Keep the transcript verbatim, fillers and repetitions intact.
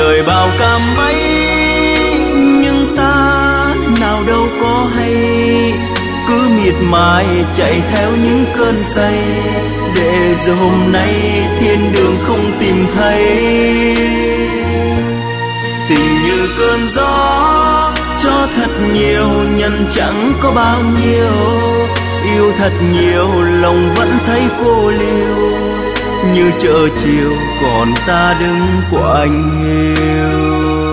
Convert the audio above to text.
đời bao cam mấy, nhưng ta nào đâu có hay, cứ miệt mài chạy theo những cơn say, để giờ hôm nay thiên đường không tìm thấy. Tình như cơn gió cho thật nhiều, nhận chẳng có bao nhiêu, yêu thật nhiều lòng vẫn thấy cô liêu, như chợ chiều còn ta đứng quạnh hiu.